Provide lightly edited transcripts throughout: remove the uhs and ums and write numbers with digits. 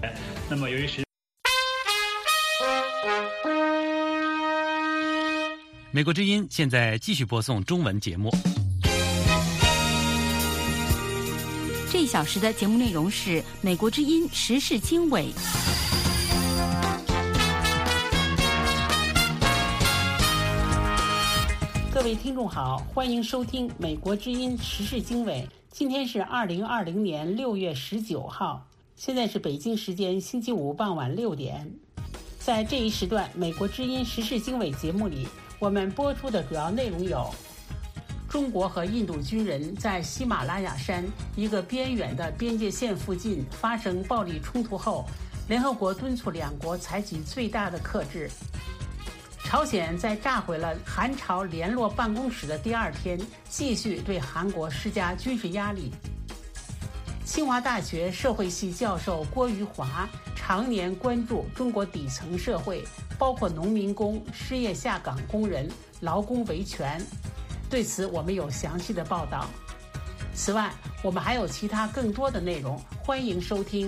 那么由于美国之音现在继续播送中文节目。 这一小时的节目内容是美国之音时事经纬。 各位听众好，欢迎收听美国之音时事经纬。今天是2020年6月19号，现在是北京时间星期五傍晚6点。在这一时段美国之音时事经纬节目里，我们播出的主要内容有：中国和印度军人在喜马拉雅山一个边远的边界线附近发生暴力冲突后，联合国敦促两国采取最大的克制。朝鲜在炸毁了韩朝联络办公室的第二天，继续对韩国施加军事压力。清华大学社会系教授郭余华常年关注中国底层社会，包括农民工、失业下岗工人、劳工维权。对此我们有详细的报道。此外，我们还有其他更多的内容，欢迎收听。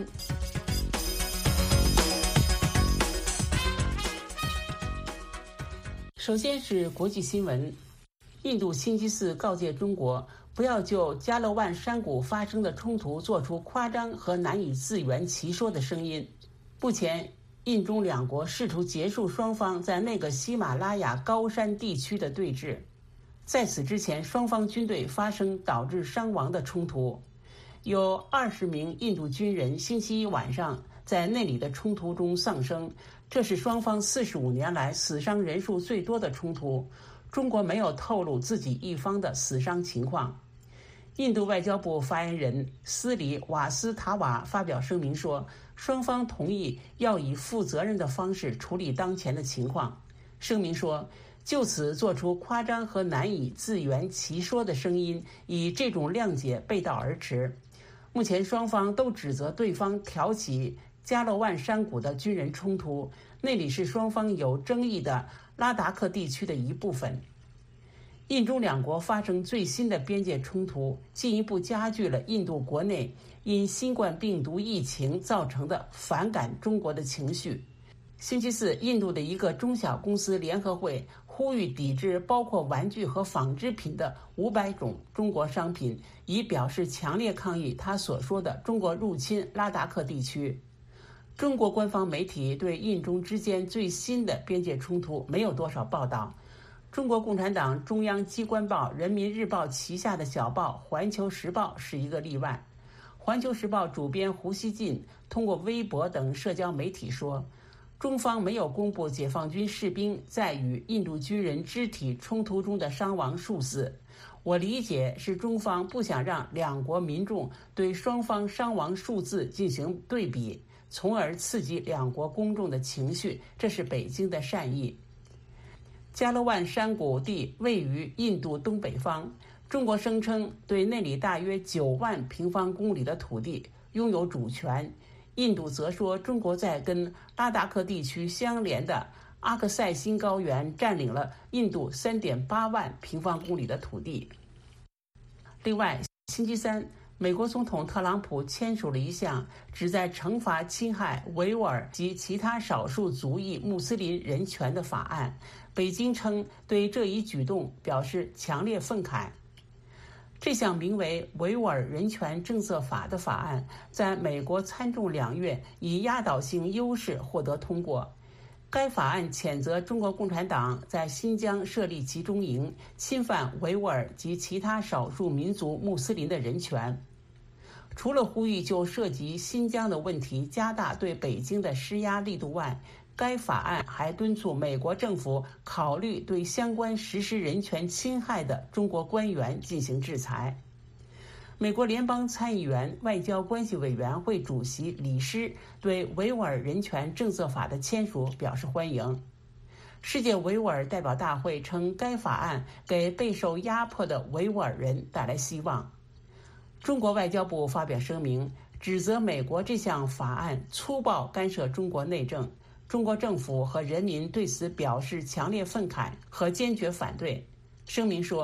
首先是国际新闻。印度星期四告诫中国，不要就加勒万山谷发生的冲突做出夸张和难以自圆其说的声音。目前，印中两国试图结束双方在那个喜马拉雅高山地区的对峙。在此之前，双方军队发生导致伤亡的冲突，有20名印度军人星期一晚上在那里的冲突中丧生，这是双方45年来死伤人数最多的冲突。中国没有透露自己一方的死伤情况。印度外交部发言人斯里瓦斯塔瓦发表声明说，双方同意要以负责任的方式处理当前的情况。声明说，就此做出夸张和难以自圆其说的声音，以这种谅解背道而驰。目前双方都指责对方挑起加勒万山谷的军人冲突，那里是双方有争议的拉达克地区的一部分。印中两国发生最新的边界冲突，进一步加剧了印度国内因新冠病毒疫情造成的反感中国的情绪。星期四，印度的一个中小公司联合会呼吁抵制包括玩具和纺织品的500种中国商品，以表示强烈抗议他所说的中国入侵拉达克地区。中国官方媒体对印中之间最新的边界冲突没有多少报道。中国共产党中央机关报《人民日报》旗下的小报《环球时报》是一个例外。《环球时报》主编胡锡进通过微博等社交媒体说，中方没有公布解放军士兵在与印度军人肢体冲突中的伤亡数字。我理解是中方不想让两国民众对双方伤亡数字进行对比，从而刺激两国公众的情绪，这是北京的善意。加勒万山谷地位于印度东北方，中国声称对那里大约9万平方公里的土地拥有主权。印度则说，中国在跟拉达克地区相连的阿克塞辛高原占领了印度3.8万平方公里的土地。另外，星期三，美国总统特朗普签署了一项旨在惩罚侵害维吾尔及其他少数族裔穆斯林人权的法案。北京称对这一举动表示强烈愤慨。这项名为《维吾尔人权政策法》的法案在美国参众两院以压倒性优势获得通过。该法案谴责中国共产党在新疆设立集中营，侵犯维吾尔及其他少数民族穆斯林的人权。除了呼吁就涉及新疆的问题加大对北京的施压力度外，该法案还敦促美国政府考虑对相关实施人权侵害的中国官员进行制裁。美国联邦参议员外交关系委员会主席李施对维吾尔人权政策法的签署表示欢迎。世界维吾尔代表大会称，该法案给备受压迫的维吾尔人带来希望。中国外交部发表声明，指责美国这项法案粗暴干涉中国内政，中国政府和人民对此表示强烈愤慨和坚决反对。声明说，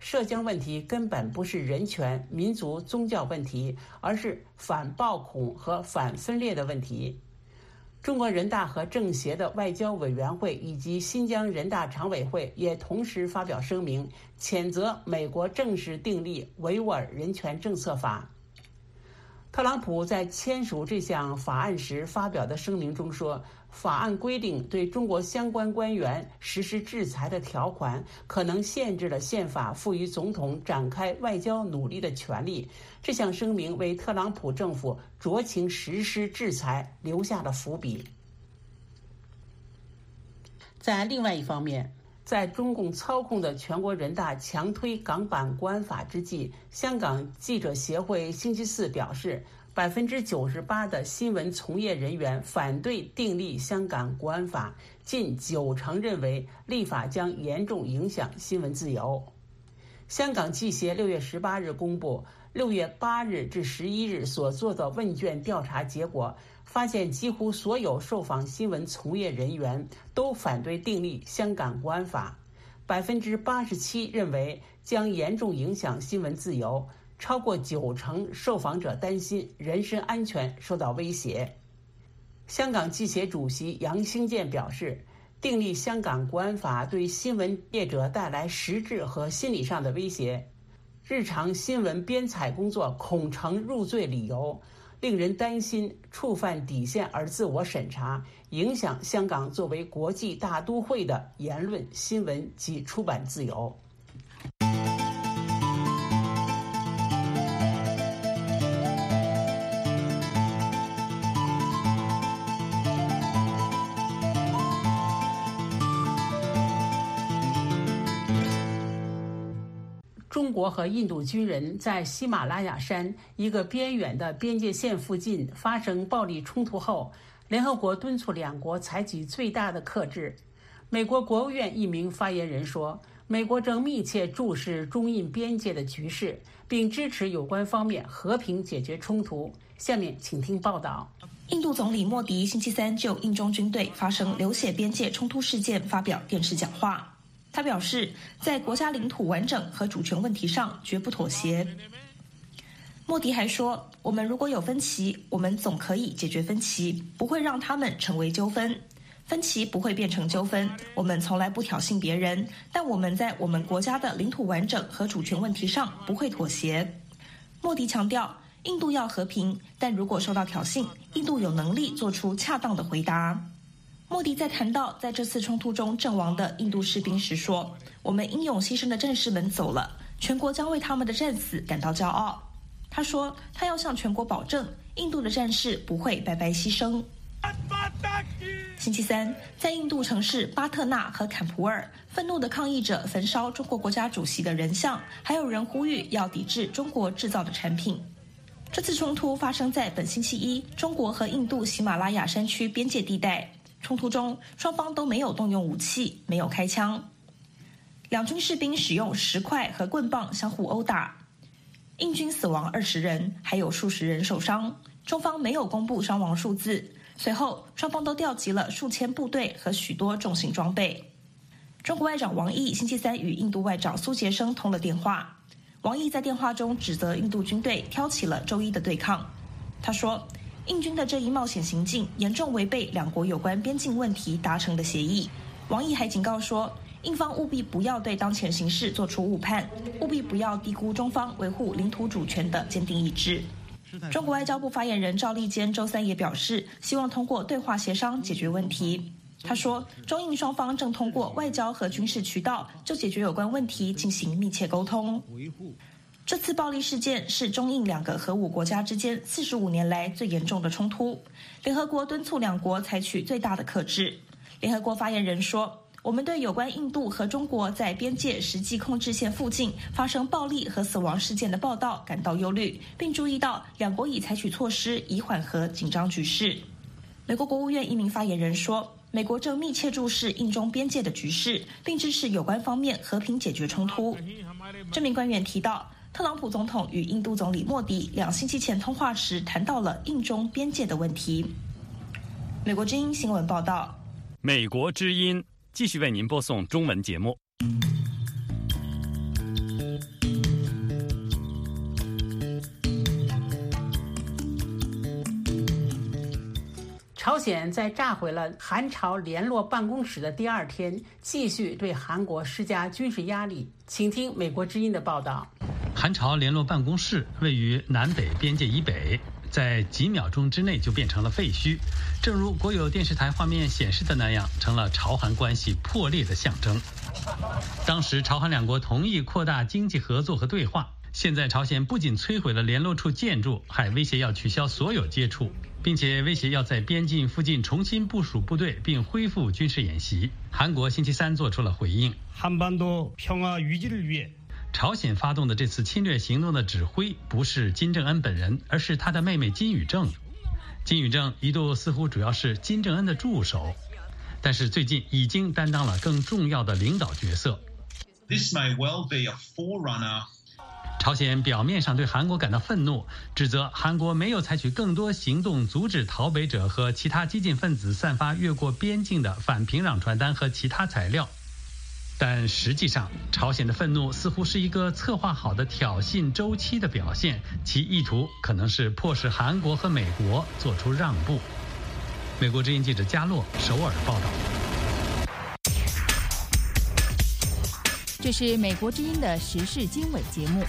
涉疆问题根本不是人权、民族、宗教问题，而是反暴恐和反分裂的问题。中国人大和政协的外交委员会以及新疆人大常委会也同时发表声明，谴责美国正式订立维吾尔人权政策法。特朗普在签署这项法案时发表的声明中说，法案规定对中国相关官员实施制裁的条款可能限制了宪法赋予总统展开外交努力的权利。这项声明为特朗普政府酌情实施制裁留下了伏笔。在另外一方面，在中共操控的全国人大强推港版国安法之际，香港记者协会星期四表示，98%的新闻从业人员反对订立香港国安法，近90%认为立法将严重影响新闻自由。香港记协6月18日公布6月8日至11日所做的问卷调查结果，发现几乎所有受访新闻从业人员都反对订立香港国安法，87%认为将严重影响新闻自由，超过90%受访者担心人身安全受到威胁。香港记协主席杨兴健表示，订立香港国安法对新闻业者带来实质和心理上的威胁，日常新闻编采工作恐成入罪理由，令人担心触犯底线而自我审查，影响香港作为国际大都会的言论、新闻及出版自由。中国和印度军人在喜马拉雅山一个边远的边界线附近发生暴力冲突后，联合国敦促两国采取最大的克制。美国国务院一名发言人说，美国正密切注视中印边界的局势，并支持有关方面和平解决冲突。下面请听报道。 印度总理莫迪星期三就印中军队发生流血边界冲突事件发表电视讲话。他表示，在国家领土完整和主权问题上绝不妥协。莫迪还说，我们如果有分歧，我们总可以解决分歧，不会让他们成为纠纷。分歧不会变成纠纷，我们从来不挑衅别人，但我们在我们国家的领土完整和主权问题上不会妥协。莫迪强调，印度要和平，但如果受到挑衅，印度有能力做出恰当的回答。莫迪在谈到在这次冲突中阵亡的印度士兵时说，我们英勇牺牲的战士们走了，全国将为他们的战死感到骄傲。他说，他要向全国保证，印度的战士不会白白牺牲。星期三，在印度城市巴特纳和坎普尔，愤怒的抗议者焚烧中国国家主席的人像，还有人呼吁要抵制中国制造的产品。这次冲突发生在本星期一中国和印度喜马拉雅山区边界地带。冲突中，双方都没有动用武器，没有开枪。两军士兵使用石块和棍棒相互殴打，印军死亡20人，还有数十人受伤。中方没有公布伤亡数字。随后，双方都调集了数千部队和许多重型装备。中国外长王毅星期三与印度外长苏杰生通了电话。王毅在电话中指责印度军队挑起了周一的对抗。他说，印军的这一冒险行径严重违背两国有关边境问题达成的协议。王毅还警告说，印方务必不要对当前形势做出误判，务必不要低估中方维护领土主权的坚定意志。中国外交部发言人赵立坚周三也表示，希望通过对话协商解决问题。他说，中印双方正通过外交和军事渠道就解决有关问题进行密切沟通。这次暴力事件是中印两个核武国家之间45年来最严重的冲突。联合国敦促两国采取最大的克制。联合国发言人说，我们对有关印度和中国在边界实际控制线附近发生暴力和死亡事件的报道感到忧虑，并注意到两国已采取措施以缓和紧张局势。美国国务院一名发言人说，美国正密切注视印中边界的局势，并支持有关方面和平解决冲突。这名官员提到，特朗普总统与印度总理莫迪2星期前通话时谈到了印中边界的问题。美国之音新闻报道。 美国之音继续为您播送中文节目。 朝鲜在炸毁了韩朝联络办公室的第二天，继续对韩国施加军事压力。请听美国之音的报道。 韩朝联络办公室位于南北边界以北，在几秒钟之内就变成了废墟，正如国有电视台画面显示的那样，成了朝韩关系破裂的象征。当时朝韩两国同意扩大经济合作和对话，现在朝鲜不仅摧毁了联络处建筑，还威胁要取消所有接触，并且威胁要在边境附近重新部署部队并恢复军事演习。韩国星期三做出了回应。朝鲜发动的这次侵略行动的指挥不是金正恩本人，而是他的妹妹金宇正。金宇正一度似乎主要是金正恩的助手，但是最近已经担当了更重要的领导角色。 This may well be a forerunner. 朝鲜表面上对韩国感到愤怒，指责韩国没有采取更多行动阻止逃北者和其他激进分子散发越过边境的反平壤传单和其他材料。但实际上，朝鲜的愤怒似乎是一个策划好的挑衅周期的表现，其意图可能是迫使韩国和美国做出让步。美国之音记者加洛首尔报道。 这是美国之音的时事经纬节目。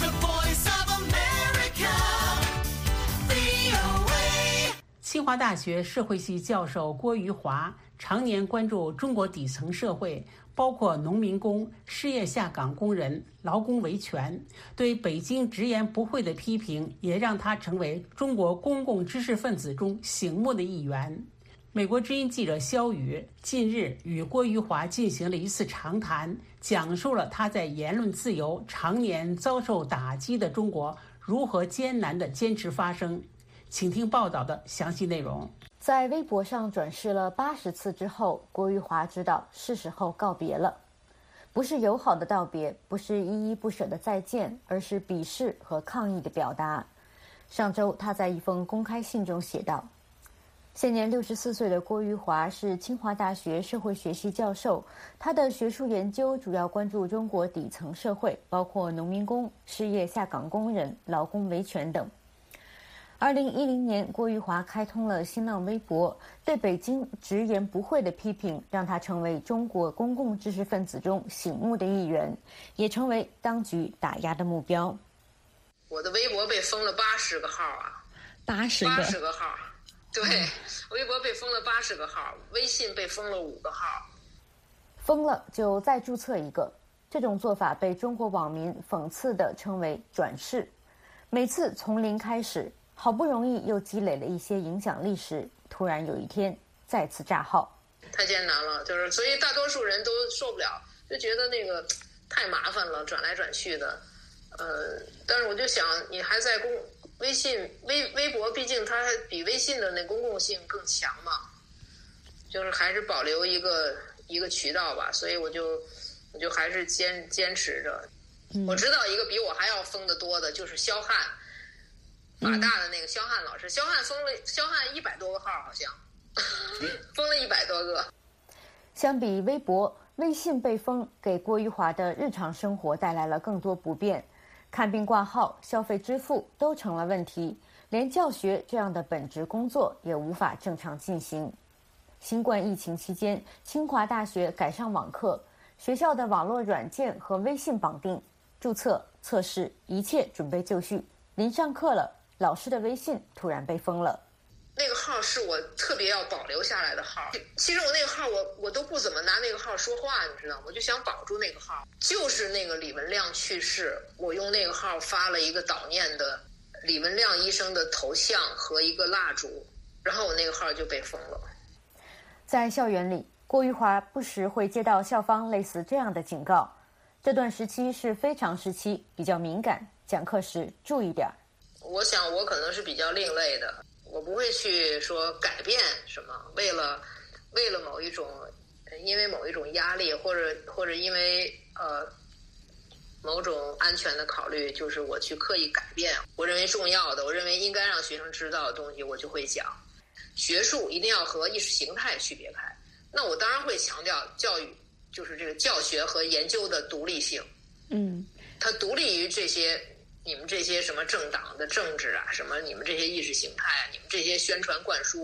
清华大学社会系教授郭瑜华常年关注中国底层社会，包括农民工、失业下岗工人、劳工维权，对北京直言不讳的批评也让他成为中国公共知识分子中醒目的一员。美国之音记者肖宇近日与郭瑜华进行了一次长谈，讲述了他在言论自由常年遭受打击的中国如何艰难地坚持发声。请听报道的详细内容。 在微博上转世了80次之后，郭瑜华知道是时候告别了，不是友好的道别，不是依依不舍的再见，而是鄙视和抗议的表达。上周他在一封公开信中写道，现年64岁的郭瑜华是清华大学社会学系教授，他的学术研究主要关注中国底层社会，包括农民工、失业下岗工人、劳工维权等。2010年，郭瑜华开通了新浪微博，对北京直言不讳的批评让他成为中国公共知识分子中醒目的一员，也成为当局打压的目标。 我的微博被封了80个号啊，80个号，对，微博被封了80个号，微信被封了5个号。 封了就再注册一个，这种做法被中国网民讽刺地称为转世。每次从零开始，好不容易又积累了一些影响力时，突然有一天再次炸号。 太艰难了，就是所以大多数人都受不了，就觉得那个太麻烦了，转来转去的。但是我就想，你还在微信、微博，毕竟它比微信的那公共性更强嘛，就是还是保留一个渠道吧。所以我就还是坚持着。我知道一个比我还要封得多的，就是肖汉。法大的那个肖汉老师，肖汉100多个号，好像封了100多个。 相比微博，微信被封给郭瑜华的日常生活带来了更多不便，看病挂号、消费支付都成了问题，连教学这样的本职工作也无法正常进行。新冠疫情期间，清华大学改上网课，学校的网络软件和微信绑定，注册、测试，一切准备就绪。临上课了，老师的微信突然被封了。 那个号是我特别要保留下来的号。其实我那个号我都不怎么拿那个号说话，你知道吗？我就想保住那个号。就是那个李文亮去世，我用那个号发了一个悼念的李文亮医生的头像和一个蜡烛，然后我那个号就被封了。 在校园里，郭瑜华不时会接到校方类似这样的警告。这段时期是非常时期，比较敏感，讲课时注意点。 我想我可能是比较另类的，我不会去说改变什么，为了某一种，因为某一种压力，或者因为某种安全的考虑，就是我去刻意改变我认为重要的，我认为应该让学生知道的东西，我就会讲。学术一定要和意识形态区别开，那我当然会强调教育就是这个教学和研究的独立性。它独立于这些你们这些什么政党的政治啊，什么你们这些意识形态啊，你们这些宣传灌输啊，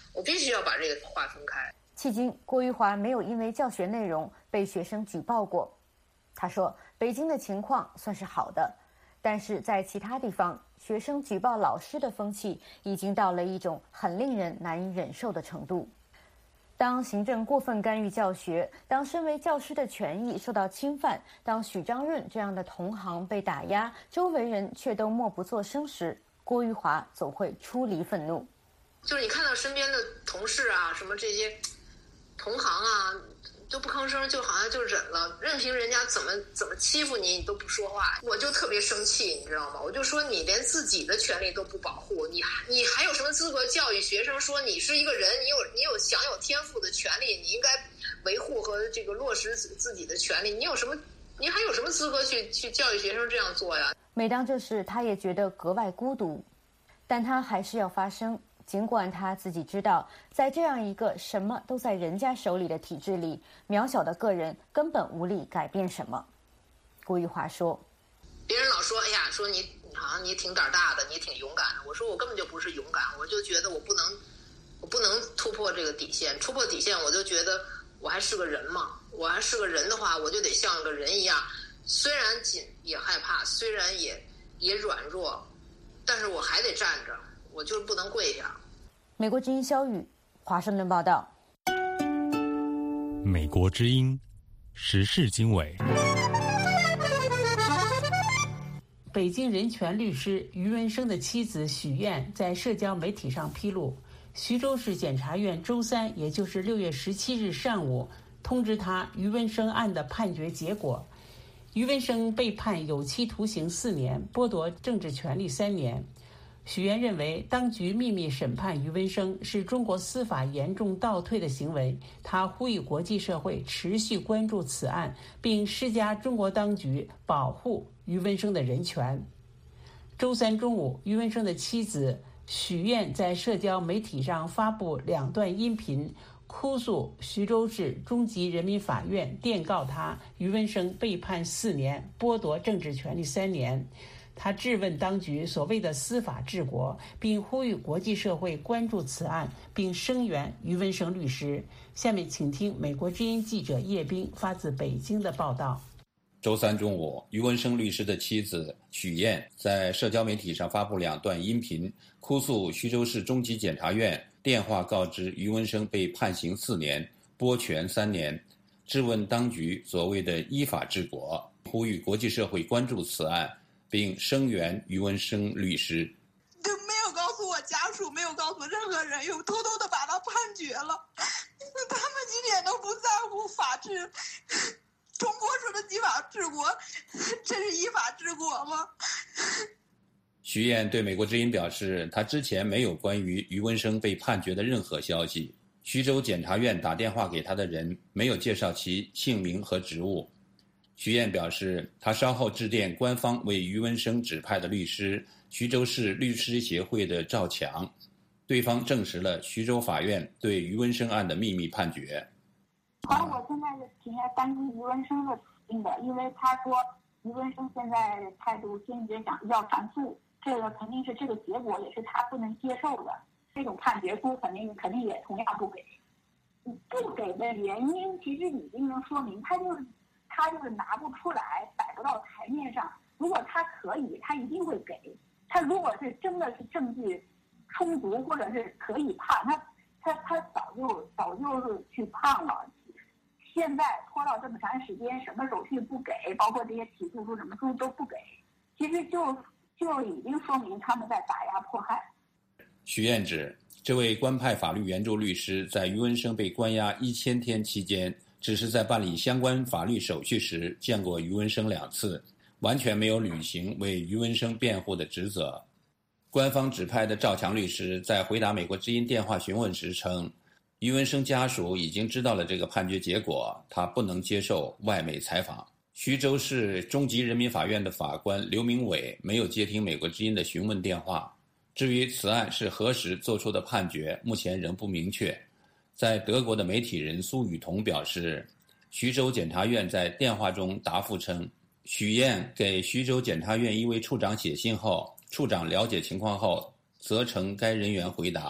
我必须要把这个划分开。 迄今，郭玉华没有因为教学内容被学生举报过。他说，北京的情况算是好的，但是在其他地方，学生举报老师的风气已经到了一种很令人难以忍受的程度。当行政过分干预教学，当身为教师的权益受到侵犯，当许章润这样的同行被打压，周围人却都默不作声时，郭玉华总会出离愤怒。 就是你看到身边的同事啊，什么这些同行啊，都不吭声，就好像就忍了，任凭人家怎么欺负你，你都不说话。我就特别生气，你知道吗？我就说你连自己的权利都不保护，你还有什么资格教育学生说你是一个人，你有享有天赋的权利，你应该维护和这个落实自己的权利，你还有什么资格去教育学生这样做呀？ 每当这时，他也觉得格外孤独，但他还是要发声。尽管他自己知道，在这样一个什么都在人家手里的体制里，渺小的个人根本无力改变什么。郭玉华说：“ 别人老说，哎呀，说你好像你挺胆大的，你挺勇敢的。我说我根本就不是勇敢，我就觉得我不能突破这个底线，突破底线，我就觉得我还是个人嘛。我还是个人的话，我就得像个人一样，虽然紧也害怕，虽然也软弱，但是我还得站着，我就是不能跪下。” 美国之音肖宇，华盛顿报道。 美国之音时事经纬。 北京人权律师于文生的妻子许燕在社交媒体上披露，徐州市检察院周三，也就是6月17日上午通知他于文生案的判决结果。于文生被判有期徒刑4年，剥夺政治权利3年。许燕认为，当局秘密审判于文生是中国司法严重倒退的行为。他呼吁国际社会持续关注此案，并施加中国当局保护于文生的人权。周三中午，于文生的妻子许燕在社交媒体上发布2段音频，哭诉徐州市中级人民法院电告他于文生被判4年，剥夺政治权利3年。他质问当局所谓的司法治国，并呼吁国际社会关注此案，并声援于文生律师。下面请听美国之音记者叶冰发自北京的报道。 周三中午，于文生律师的妻子许燕在社交媒体上发布2段音频，哭诉徐州市中级检察院电话告知于文生被判刑4年，剥权3年，质问当局所谓的依法治国，呼吁国际社会关注此案，并声援于文生律师。 就没有告诉我家属，没有告诉任何人，又偷偷的把他判决了。他们一点都不在乎法治。中国说的依法治国，这是依法治国吗？ 徐燕对美国之音表示，他之前没有关于于文生被判决的任何消息。徐州检察院打电话给他的人没有介绍其姓名和职务。徐燕表示，他稍后致电官方为于文生指派的律师徐州市律师协会的赵强，对方证实了徐州法院对于文生案的秘密判决。 我现在是挺担心于文生的处境的，因为他说于文生现在态度坚决想要反诉，这个肯定是这个结果也是他不能接受的。这种判决书肯定也同样不给。不给的原因其实已经能说明他就是拿不出来，摆不到台面上。如果他可以，他一定会给。他如果是真的是证据充足，或者是可以判，他早就是去判了。现在拖到这么长时间，什么手续不给，包括这些起诉书什么书都不给，其实就已经说明他们在打压迫害。 徐燕指，这位官派法律援助律师在于文生被关押1000天期间，只是在办理相关法律手续时见过于文生2次，完全没有履行为于文生辩护的职责。官方指派的赵强律师在回答美国之音电话询问时称，于文生家属已经知道了这个判决结果，他不能接受外媒采访。徐州市中级人民法院的法官刘明伟没有接听美国之音的询问电话。至于此案是何时做出的判决，目前仍不明确。在德国的媒体人苏雨桐表示，徐州检察院在电话中答复称，许燕给徐州检察院一位处长写信后，处长了解情况后责成该人员回答，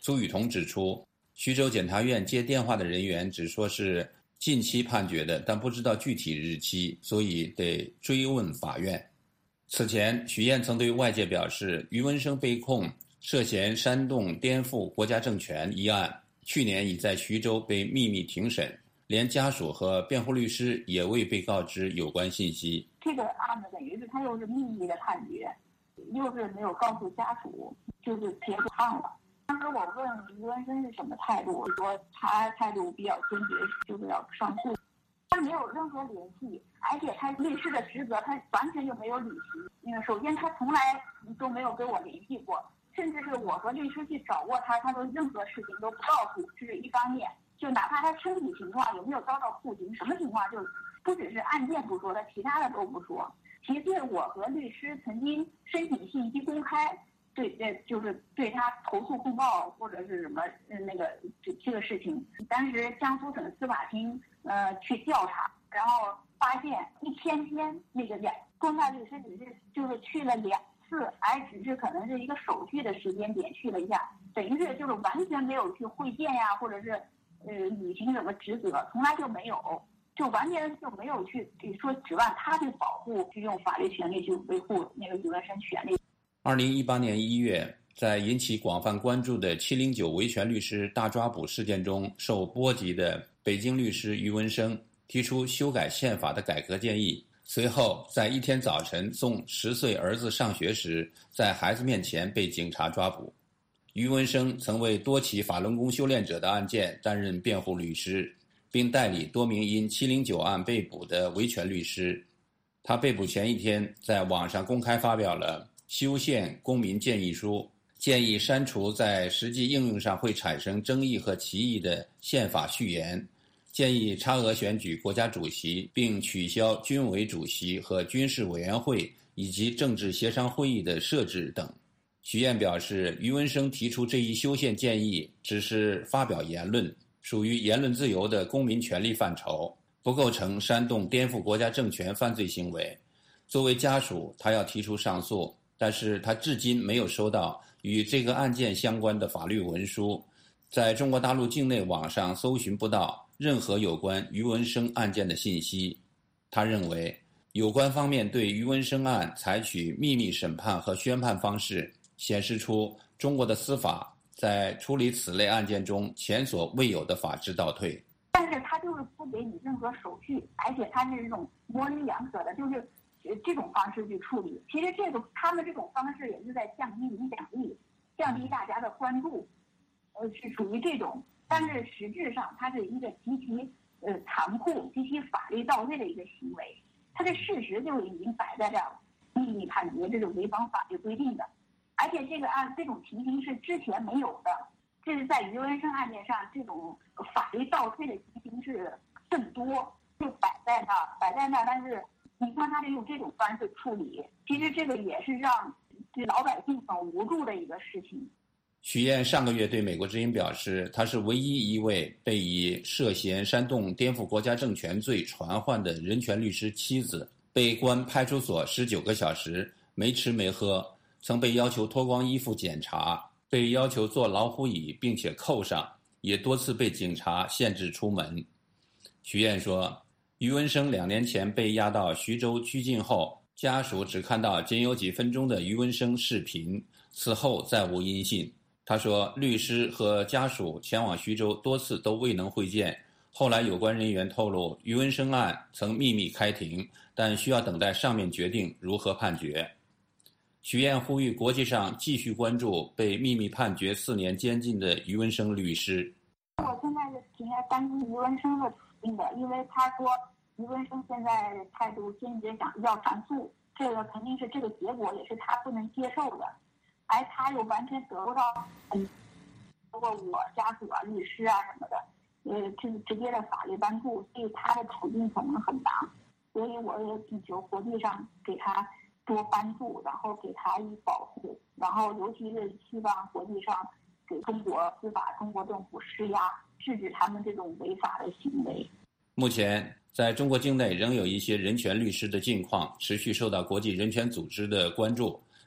朱雨桐指出，徐州检察院接电话的人员只说是近期判决的，但不知道具体日期，所以得追问法院。此前，许燕曾对外界表示，余文生被控涉嫌煽动颠覆国家政权一案，去年已在徐州被秘密庭审，连家属和辩护律师也未被告知有关信息。 这个案子等于是他又是秘密的判决，又是没有告诉家属，就是结不判了。当时我问余文生是什么态度，说他态度比较坚决，就是要上诉。他没有任何联系，而且他律师的职责他完全就没有履行。首先他从来都没有跟我联系过，甚至是我和律师去找过他，他说任何事情都不告诉，这是一方面。就哪怕他身体情况有没有遭到酷刑，什么情况，就不只是案件不说，他其他的都不说。其次，我和律师曾经申请信息公开，就是对他投诉控告或者是什么这个事情。当时江苏省司法厅去调查，然后发现1000天那个公派律师只是就是去了2次，而只是可能是一个手续的时间点去了一下，等于是就是完全没有去会见呀，或者是履行什么职责，从来就没有。就完全就没有去说指望他去保护，去用法律权利去维护那个余文生权利。 2018年1月，在引起广泛关注的709维权律师大抓捕事件中受波及的北京律师余文生提出修改宪法的改革建议，随后在一天早晨送10岁儿子上学时，在孩子面前被警察抓捕。余文生曾为多起法轮功修炼者的案件担任辩护律师，并代理多名因709案被捕的维权律师。他被捕前一天，在网上公开发表了修宪公民建议书，建议删除在实际应用上会产生争议和歧义的宪法序言，建议差额选举国家主席，并取消军委主席和军事委员会以及政治协商会议的设置等。许燕表示，余文生提出这一修宪建议只是发表言论，属于言论自由的公民权利范畴，不构成煽动颠覆国家政权犯罪行为。作为家属，他要提出上诉，但是他至今没有收到与这个案件相关的法律文书，在中国大陆境内网上搜寻不到任何有关余文生案件的信息。他认为，有关方面对余文生案采取秘密审判和宣判方式，显示出中国的司法在处理此类案件中前所未有的法治倒退。 但是他就是不给你任何手续，而且他是这种模棱两可的，就是这种方式去处理。其实他们这种方式也是在降低影响力，降低大家的关注，是属于这种。但是实质上，它是一个极其残酷、极其法律倒退的一个行为。它的事实就已经摆在这儿了，秘密判决这是违反法律规定的。而且这种情形是之前没有的，这是在余文生案件上，这种法律倒退的情形是更多，就摆在那，但是你看他是用这种方式处理，其实这个也是让这老百姓很无助的一个事情。 许燕上个月对美国之音表示，她是唯一一位被以涉嫌煽动颠覆国家政权罪传唤的人权律师妻子，被关派出所19个小时，没吃没喝，曾被要求脱光衣服检查，被要求坐老虎椅并且扣上，也多次被警察限制出门。许燕说，余文生2年前被押到徐州拘禁后，家属只看到仅有几分钟的余文生视频，此后再无音信。他说，律师和家属前往徐州多次都未能会见，后来有关人员透露，余文生案曾秘密开庭，但需要等待上面决定如何判决。许燕呼吁国际上继续关注被秘密判决4年监禁的余文生律师。 我现在是挺担心余文生的处境的，因为他说余文生现在态度坚决想要上诉，这个肯定是这个结果也是他不能接受的，而他又完全得不到包括我家属啊、律师啊什么的，直接的法律帮助，所以他的处境可能很难。所以我也祈求国际上给他多帮助，然后给他以保护，然后尤其是希望国际上给中国司法、中国政府施压，制止他们这种违法的行为。 目前，在中国境内仍有一些人权律师的境况持续受到国际人权组织的关注。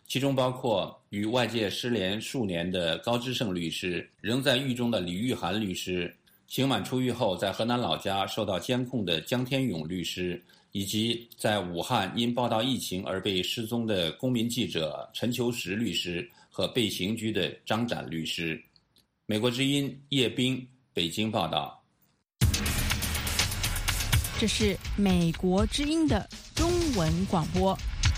其中包括与外界失联数年的高知胜律师，仍在狱中的李玉涵律师，刑满出狱后在河南老家受到监控的江天勇律师，以及在武汉因报道疫情而被失踪的公民记者陈求实律师和被刑拘的张展律师。美国之音叶冰北京报道。 这是美国之音的中文广播。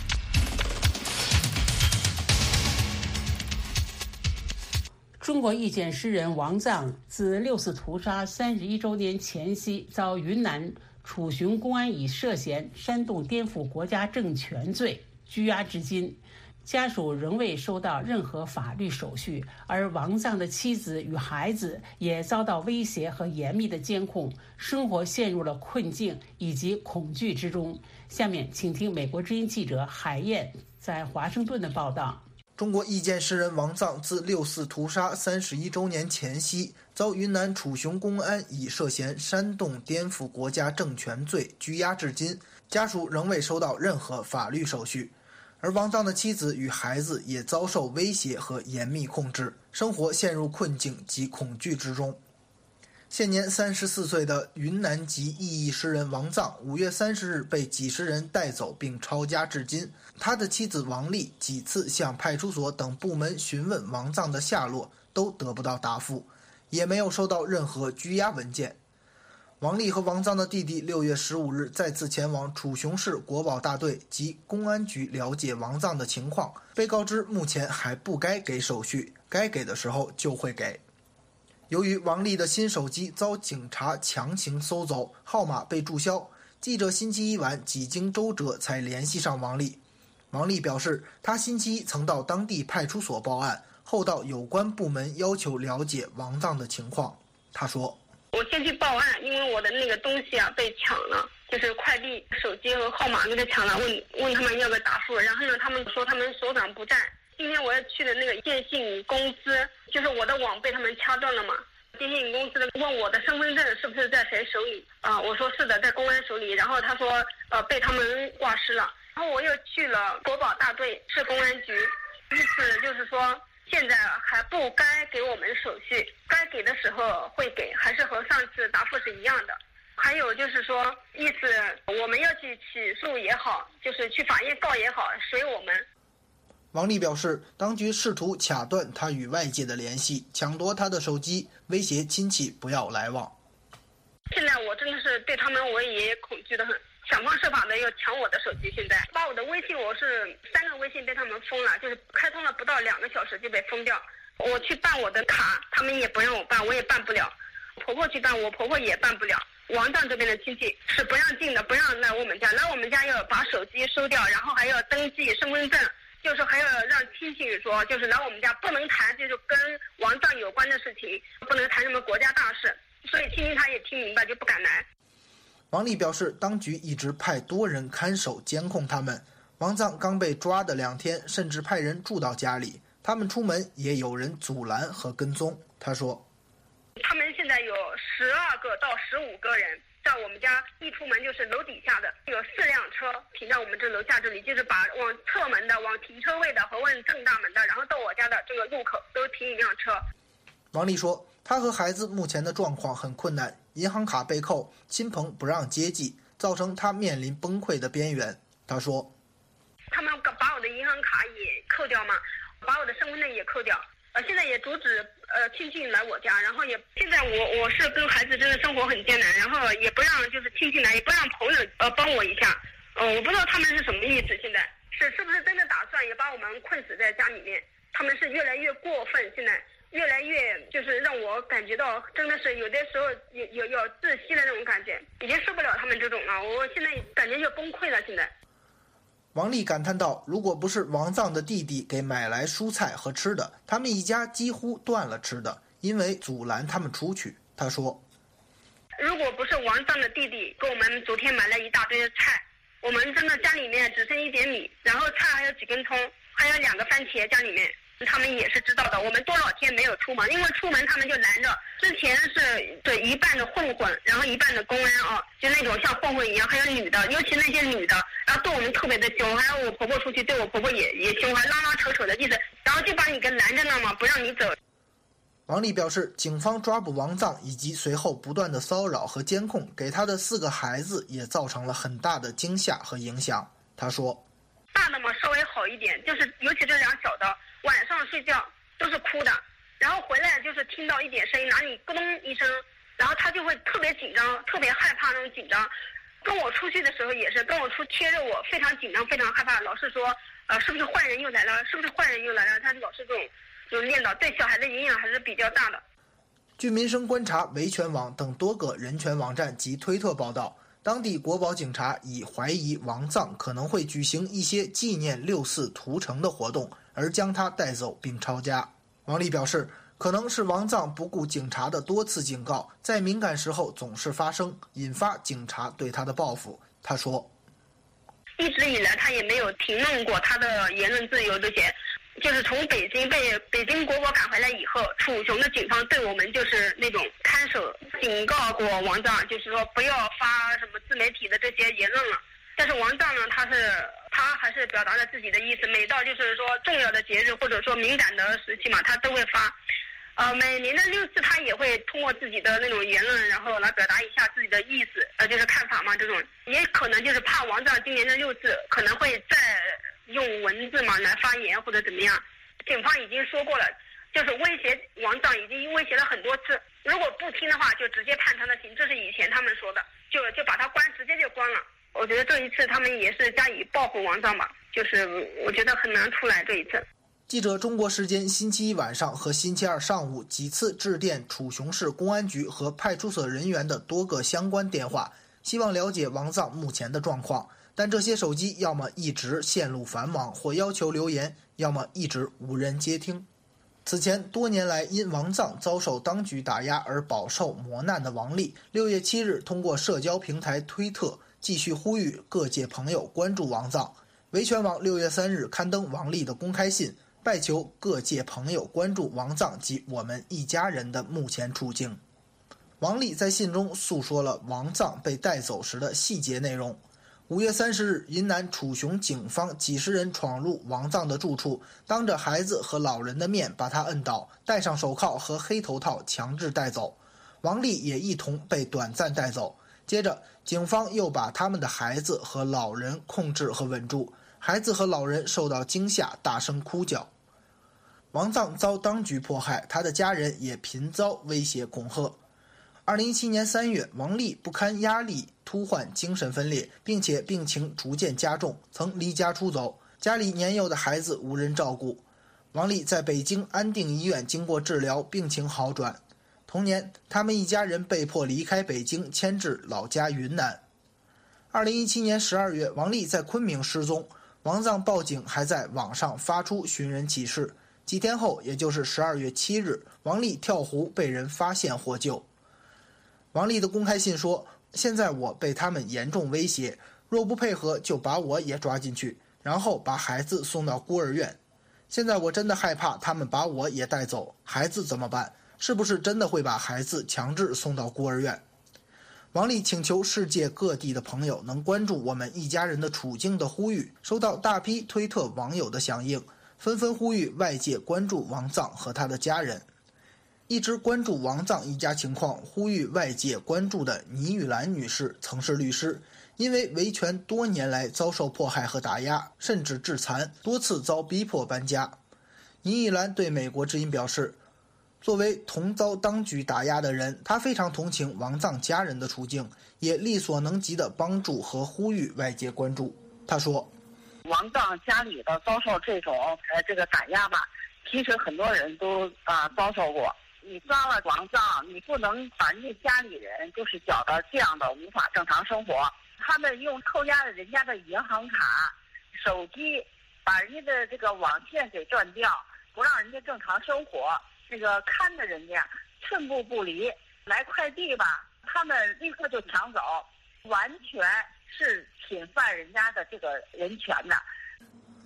中国意见诗人王藏自六四屠杀31周年前夕遭云南楚雄公安以涉嫌煽动颠覆国家政权罪拘押至今，家属仍未收到任何法律手续，而王藏的妻子与孩子也遭到威胁和严密的监控，生活陷入了困境以及恐惧之中。下面请听美国之音记者海燕在华盛顿的报道。 中国意见诗人王藏自六四屠杀31周年前夕遭云南楚雄公安以涉嫌煽动颠覆国家政权罪拘押至今，家属仍未收到任何法律手续，而王藏的妻子与孩子也遭受威胁和严密控制，生活陷入困境及恐惧之中。现年34岁的云南籍异议诗人王藏5月30日被几十人带走并抄家至今。他的妻子王丽几次向派出所等部门询问王藏的下落，都得不到答复，也没有收到任何拘押文件。王丽和王藏的弟弟6月15日再次前往楚雄市国保大队及公安局了解王藏的情况，被告知目前还不该给手续，该给的时候就会给。由于王丽的新手机遭警察强行搜走，号码被注销，记者星期一晚几经周折才联系上王丽。王丽表示，她星期一曾到当地派出所报案，后到有关部门要求了解王藏的情况。她说：“ 我先去报案，因为我的那个东西被抢了，就是快递、手机和号码给他抢了，问他们要个答复，然后呢，他们说他们所长不在。今天我要去的那个电信公司，就是我的网被他们掐断了嘛。电信公司的问我的身份证是不是在谁手里我说是的，在公安手里。然后他说被他们挂失了。然后我又去了国保大队市公安局，意思就是说现在还不该给我们手续，该给的时候会给，还是和上次答复是一样的。还有就是说，意思我们要去起诉也好，就是去法院告也好，随我们。” 王丽表示，当局试图卡断他与外界的联系，抢夺他的手机，威胁亲戚不要来往。 现在我真的是对他们，我也恐惧得很，想方设法的要抢我的手机。现在把我的微信，我是3个微信被他们封了，就是开通了不到2个小时就被封掉。我去办我的卡，他们也不让我办，我也办不了。婆婆去办，我婆婆也办不了。王藏这边的亲戚是不让进的，不让来我们家，来我们家要把手机收掉，然后还要登记身份证。就是还要让亲戚说，就是来我们家不能谈，就是跟王藏有关的事情，不能谈什么国家大事，所以亲戚他也听明白，就不敢来。 王丽表示，当局一直派多人看守监控他们。王藏刚被抓的2天，甚至派人住到家里，他们出门也有人阻拦和跟踪。他说， 他们现在有12个到15个人。在我们家一出门就是楼底下的，有4辆车停在我们这楼下这里，就是把往侧门的、往停车位的和往正大门的，然后到我家的这个路口都停一辆车。 王丽说，她和孩子目前的状况很困难，银行卡被扣，亲朋不让接济，造成她面临崩溃的边缘。她说， 他们把我的银行卡也扣掉嘛，把我的身份证也扣掉。现在也阻止亲戚来我家，然后也现在我是跟孩子真的生活很艰难，然后也不让就是亲戚来，也不让朋友帮我一下，我不知道他们是什么意思，现在是不是真的打算也把我们困死在家里面？他们是越来越过分，现在越来越就是让我感觉到真的是有的时候有窒息的那种感觉，已经受不了他们这种了，我现在感觉要崩溃了现在。 王丽感叹道，如果不是王藏的弟弟给买来蔬菜和吃的，他们一家几乎断了吃的，因为阻拦他们出去。他说， 如果不是王藏的弟弟给我们昨天买了一大堆的菜，我们真的家里面只剩1点米，然后菜还有几根葱，还有2个番茄家里面， 他们也是知道的。我们多少天没有出门，因为出门他们就拦着。之前是对一半的混混，然后一半的公安啊，就那种像混混一样，还有女的，尤其那些女的，然后对我们特别的凶，还有我婆婆出去对我婆婆也凶，还拉拉扯扯的意思，然后就把你给拦着了嘛，不让你走。 王丽表示，警方抓捕王藏以及随后不断的骚扰和监控，给他的4个孩子也造成了很大的惊吓和影响。他说， 大的嘛稍微好一点，就是尤其这2小的晚上睡觉都是哭的，然后回来就是听到一点声音，哪里咕咚一声，然后他就会特别紧张，特别害怕那种紧张。跟我出去的时候也是，跟我出贴着我，非常紧张，非常害怕，老是说是不是坏人又来了，是不是坏人又来了，他老是这种就念叨，对小孩的影响还是比较大的。 据民生观察、维权网等多个人权网站及推特报道，当地国保警察已怀疑王藏可能会举行一些纪念6·4屠城的活动，而将他带走并抄家。王丽表示，可能是王藏不顾警察的多次警告，在敏感时候总是发声，引发警察对他的报复。他说， 一直以来他也没有评论过他的言论自由这些。就是从北京被北京国保赶回来以后，楚雄的警方对我们就是那种看守，警告过王藏，就是说不要发什么自媒体的这些言论了。但是王藏呢，他还是表达了自己的意思，每到就是说重要的节日或者说敏感的时期嘛，他都会发。每年的6·4他也会通过自己的那种言论，然后来表达一下自己的意思，就是看法嘛。这种也可能就是怕王藏今年的6·4可能会再用文字嘛来发言或者怎么样。警方已经说过了，就是威胁王藏，已经威胁了很多次，如果不听的话就直接判他的刑，这是以前他们说的，就把他关，直接就关了。我觉得这一次他们也是加以报复王藏吧，就是我觉得很难出来这一次。 记者中国时间星期一晚上和星期二上午几次致电楚雄市公安局和派出所人员的多个相关电话，希望了解王藏目前的状况，但这些手机要么一直线路繁忙或要求留言，要么一直无人接听。此前多年来因王藏遭受当局打压而饱受磨难的王丽，6月7日通过社交平台推特继续呼吁各界朋友关注王藏。维权网6月3日刊登王丽的公开信，拜求各界朋友关注王藏及我们一家人的目前处境。王丽在信中诉说了王藏被带走时的细节内容。5月30日，云南楚雄警方几十人闯入王藏的住处，当着孩子和老人的面把他摁倒，戴上手铐和黑头套强制带走。王丽也一同被短暂带走。接着，警方又把他们的孩子和老人控制和稳住，孩子和老人受到惊吓，大声哭叫。王藏遭当局迫害，他的家人也频遭威胁恐吓。2017年3月，王丽不堪压力，突患精神分裂，并且病情逐渐加重，曾离家出走，家里年幼的孩子无人照顾。王丽在北京安定医院经过治疗，病情好转。同年，他们一家人被迫离开北京，迁至老家云南。2017年12月，王丽在昆明失踪，王藏报警，还在网上发出寻人启事。几天后，也就是12月7日，王丽跳湖被人发现获救。王丽的公开信说，现在我被他们严重威胁，若不配合就把我也抓进去，然后把孩子送到孤儿院。现在我真的害怕他们把我也带走，孩子怎么办？是不是真的会把孩子强制送到孤儿院？王丽请求世界各地的朋友能关注我们一家人的处境的呼吁，收到大批推特网友的响应，纷纷呼吁外界关注王藏和他的家人。一直关注王藏一家情况，呼吁外界关注的倪玉兰女士曾是律师，因为维权多年来遭受迫害和打压，甚至致残，多次遭逼迫搬家。倪玉兰对美国之音表示，作为同遭当局打压的人，她非常同情王藏家人的处境，也力所能及的帮助和呼吁外界关注。她说， 王藏家里的遭受这种这个打压吧，其实很多人都遭受过。你抓了王藏，你不能把人家家里人就是搅得这样的无法正常生活。他们用扣押了人家的银行卡、手机，把人家的这个网线给断掉，不让人家正常生活。这个看着人家寸步不离，来快递吧，他们立刻就抢走，完全是侵犯人家的这个人权的。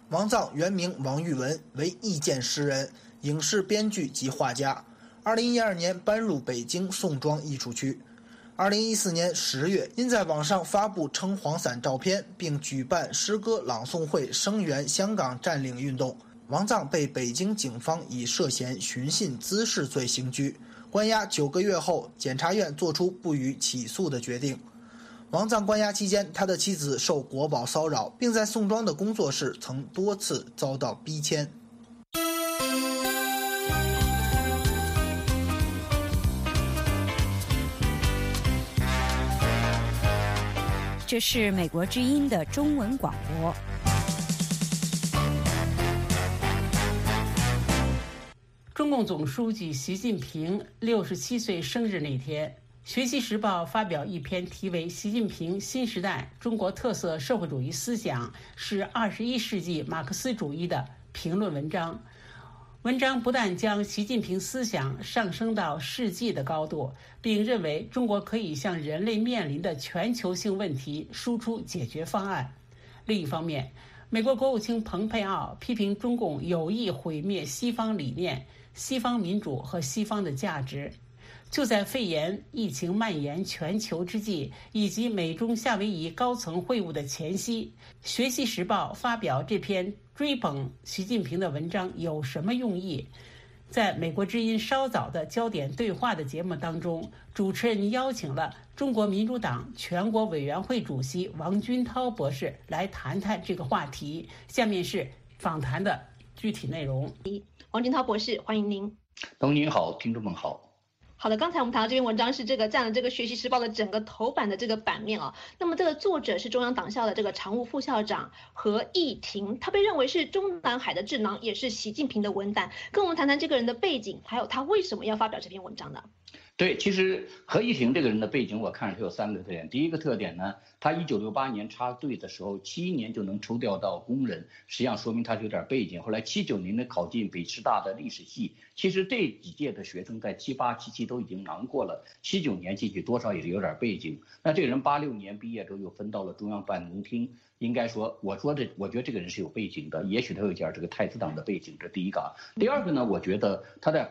王藏原名王玉文，为意见诗人、影视编剧及画家。2012年搬入北京宋庄艺术区。2014年10月，因在网上发布撑黄伞照片，并举办诗歌朗诵会声援香港占领运动，王藏被北京警方以涉嫌寻衅滋事罪刑拘，关押9个月后，检察院作出不予起诉的决定。王藏关押期间，他的妻子受国保骚扰，并在宋庄的工作室曾多次遭到逼迁。 这是美国之音的中文广播。 中共总书记习近平67岁生日那天，《学习时报》发表一篇题为《习近平新时代中国特色社会主义思想是21世纪马克思主义》的评论文章。文章不但将习近平思想上升到世纪的高度，并认为中国可以向人类面临的全球性问题输出解决方案。另一方面，美国国务卿蓬佩奥批评中共有意毁灭西方理念、西方民主和西方的价值。就在肺炎疫情蔓延全球之际，以及美中夏威夷高层会晤的前夕，《学习时报》发表这篇追捧习近平的文章有什么用意？在美国之音稍早的焦点对话的节目当中，主持人邀请了中国民主党全国委员会主席王军涛博士来谈谈这个话题。下面是访谈的具体内容。 王军涛博士，欢迎您。 董您好，听众们好。 好的，刚才我们谈到这篇文章是这个占了这个《学习时报》的整个头版的这个版面啊。那么这个作者是中央党校的这个常务副校长何毅庭，他被认为是中南海的智囊，也是习近平的文胆。跟我们谈谈这个人的背景，还有他为什么要发表这篇文章呢？ 对，其实何毅庭这个人的背景，我看他有3个特点。第一个特点呢，他1968年插队的时候，71年就能抽调到工人，实际上说明他是有点背景。后来79年的考进北师大的历史系，其实这几届的学生在78、77都已经囊过了，79年进去多少也是有点背景。那这个人86年毕业之后又分到了中央办公厅，应该说，我觉得这个人是有背景的，也许他有点这个太子党的背景，这第一个。第二个呢，我觉得他在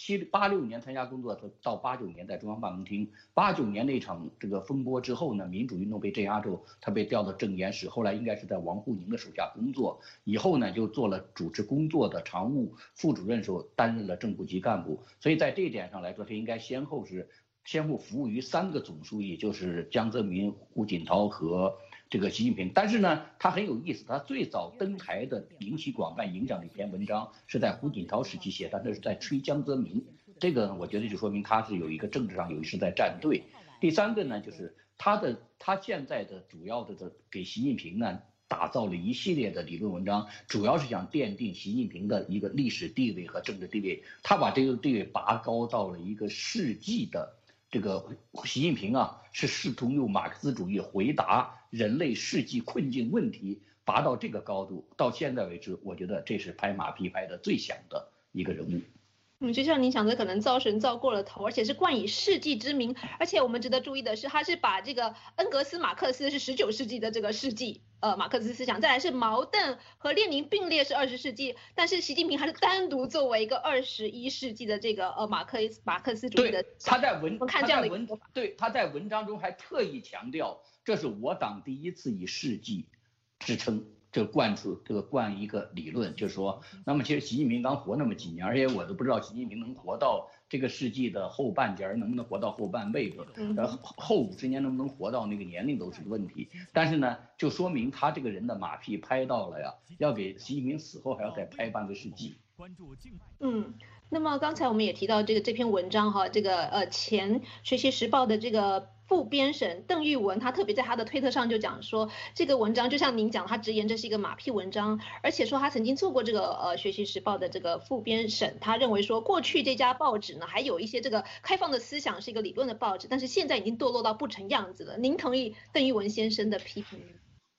86年参加工作，到89年在中央办公厅，89年那场这个风波之后呢，民主运动被镇压之后，他被调到政研室，后来应该是在王沪宁的手下工作，以后呢就做了主持工作的常务副主任时候，担任了正部级干部，所以在这一点上来说，他应该先后服务于3个总书记，就是江泽民、胡锦涛和这个习近平。但是呢，他很有意思，他最早登台的引起广泛影响的一篇文章是在胡锦涛时期写的，那是在吹江泽民。这个我觉得就说明他是有一个政治上有一是在站队。第3个呢，就是他现在的主要的给习近平呢打造了一系列的理论文章，主要是想奠定习近平的一个历史地位和政治地位。他把这个地位拔高到了一个世纪的这个习近平啊，是试图用马克思主义回答人类世纪困境问题，拔到这个高度。到现在为止，我觉得这是拍马屁拍的最响的一个人物。 就像您讲的，可能造神造过了头，而且是冠以世纪之名。而且我们值得注意的是，他是把这个恩格斯、马克思是19世纪的这个世纪，马克思思想，再来是毛邓和列宁并列是20世纪，但是习近平还是单独作为一个21世纪的这个马克思主义的。 他在文章中还特意强调，这是我党第一次以世纪支撑。这灌一个理论，就是说，那么其实习近平刚活那么几年，而且我都不知道习近平能活到这个世纪的后半截，能不能活到后半辈子，后50年能不能活到那个年龄都是个问题。但是呢，就说明他这个人的马屁拍到了呀，要给习近平死后还要再拍半个世纪。 那么刚才我们也提到这篇文章哈，这个前《学习时报》的这个副编审邓玉文，他特别在他的推特上就讲说，这个文章就像您讲，他直言这是一个马屁文章，而且说他曾经做过这个《学习时报》的这个副编审，他认为说过去这家报纸呢还有一些这个开放的思想，是一个理论的报纸，但是现在已经堕落到不成样子了。您同意邓玉文先生的批评吗？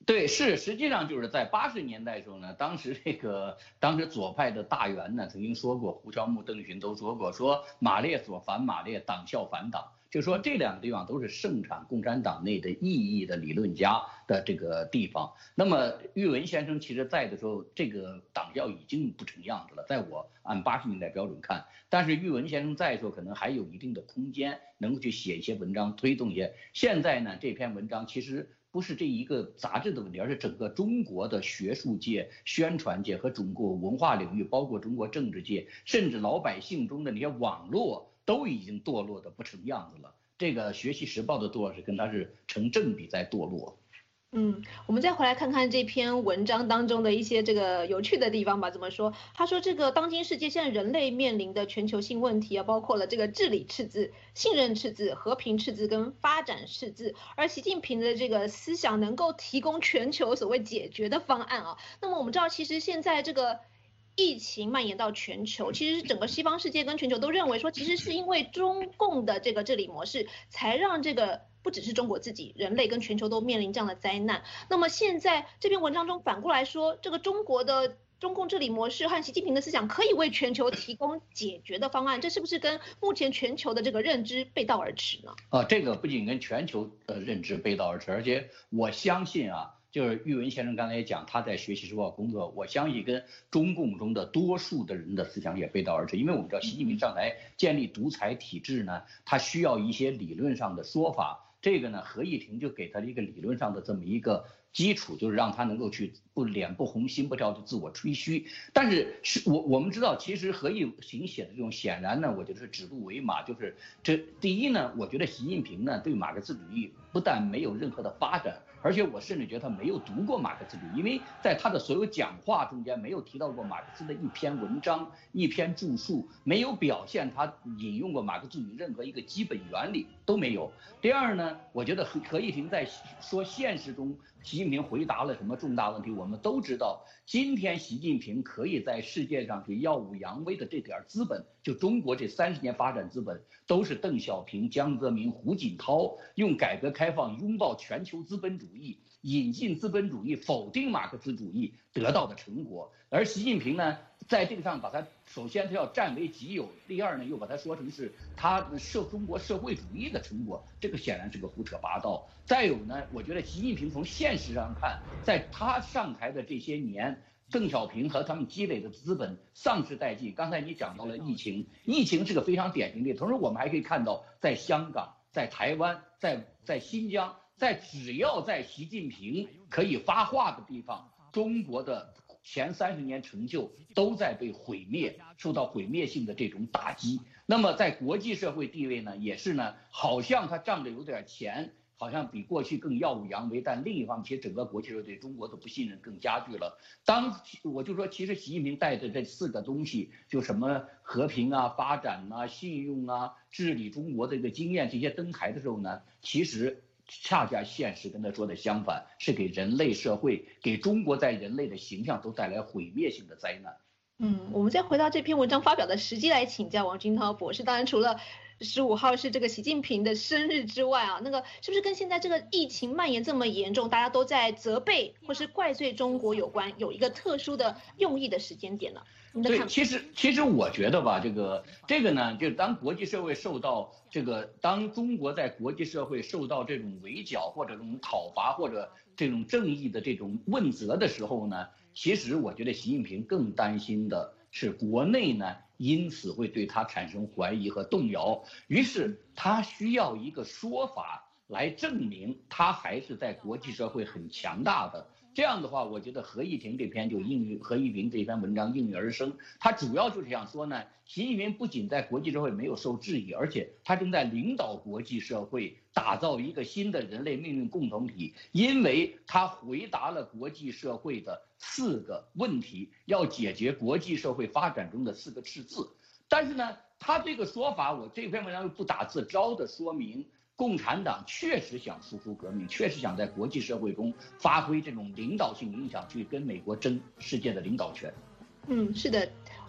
对，是，实际上就是在80年代的时候呢，当时左派的大员呢曾经说过，胡乔木、邓群都说过，说马列所反马列，党校反党，就说这两个地方都是盛产共产党内的意义的理论家的这个地方。那么玉文先生其实在的时候，这个党校已经不成样子了，在我按80年代标准看，但是玉文先生在的时候可能还有一定的空间，能够去写一些文章，推动一些。现在呢，这篇文章其实不是这一个杂志的问题，而是整个中国的学术界、宣传界和中国文化领域，包括中国政治界，甚至老百姓中的那些网络，都已经堕落的不成样子了。这个《学习时报》的堕落是跟它是成正比在堕落。 我们再回来看看这篇文章当中的一些这个有趣的地方吧。怎么说？他说这个当今世界现在人类面临的全球性问题啊，包括了这个治理赤字、信任赤字、和平赤字跟发展赤字，而习近平的这个思想能够提供全球所谓解决的方案啊。那么我们知道，其实现在这个疫情蔓延到全球，其实整个西方世界跟全球都认为说，其实是因为中共的这个治理模式，才让这个不只是中国自己，人类跟全球都面临这样的灾难。那么现在这篇文章中反过来说，这个中国的中共治理模式和习近平的思想可以为全球提供解决的方案，这是不是跟目前全球的这个认知背道而驰呢？ 这个不仅跟全球的认知背道而驰，而且我相信就是玉文先生刚才也讲，他在《学习时报》工作，我相信跟中共中的多数的人的思想也背道而驰。因为我们知道，习近平上台建立独裁体制呢，他需要一些理论上的说法。这个呢，何毅庭就给他一个理论上的这么一个基础，就是让他能够去脸不红心不跳的自我吹嘘。但是我们知道，其实何毅庭写的这种，显然呢，我觉得是指鹿为马。就是第一呢，我觉得习近平呢对马克思主义不但没有任何的发展，而且我甚至觉得他没有读过马克思主义，因为在他的所有讲话中间没有提到过马克思的一篇文章、一篇著述，没有表现他引用过马克思主义任何一个基本原理都没有。第二呢，我觉得何毅庭在说现实中习近平回答了什么重大问题，我们都知道，今天习近平可以在世界上去耀武扬威的这点资本，就中国这30年发展资本，都是邓小平、江泽民、胡锦涛用改革开放拥抱全球资本主义，引进资本主义，否定马克思主义得到的成果。而习近平呢，在这个上把它首先他要占为己有，第二呢又把它说成是他中国社会主义的成果，这个显然是个胡扯八道。再有呢，我觉得习近平从现实上看，在他上台的这些年，邓小平和他们积累的资本丧失殆尽。刚才你讲到了疫情，疫情是个非常典型的，同时我们还可以看到，在香港、在台湾、在新疆，只要在习近平可以发话的地方，中国的前30年成就都在被毁灭，受到毁灭性的这种打击。那么在国际社会地位呢，也是呢，好像他仗着有点钱，好像比过去更耀武扬威，但另一方面，其实整个国际社会对中国的不信任更加剧了。我就说，其实习近平带着这4个东西，就什么和平啊、发展啊、信用啊、治理中国的这个经验，这些登台的时候呢，其实恰恰现实跟他说的相反，是给人类社会、给中国在人类的形象都带来毁灭性的灾难。 我们再回到这篇文章发表的时机来请教王军涛博士。当然，除了15号是这个习近平的生日之外啊，那个是不是跟现在这个疫情蔓延这么严重，大家都在责备或是怪罪中国有关，有一个特殊的用意的时间点呢？ 对，其实我觉得吧，这个呢，就当国际社会受到当中国在国际社会受到这种围剿或者这种讨伐或者这种正义的这种问责的时候呢，其实我觉得习近平更担心的是国内呢，因此会对他产生怀疑和动摇，于是他需要一个说法来证明他还是在国际社会很强大的。这样的话，我觉得何毅庭这篇何毅庭这篇文章应运而生。他主要就是想说呢，习近平不仅在国际社会没有受质疑，而且他正在领导国际社会打造一个新的人类命运共同体，因为他回答了国际社会的4个问题，要解决国际社会发展中的4个赤字。但是呢，他这个说法，我这篇文章又不打自招的说明，共产党确实想输出革命，确实想在国际社会中发挥这种领导性影响，去跟美国争世界的领导权。 是的，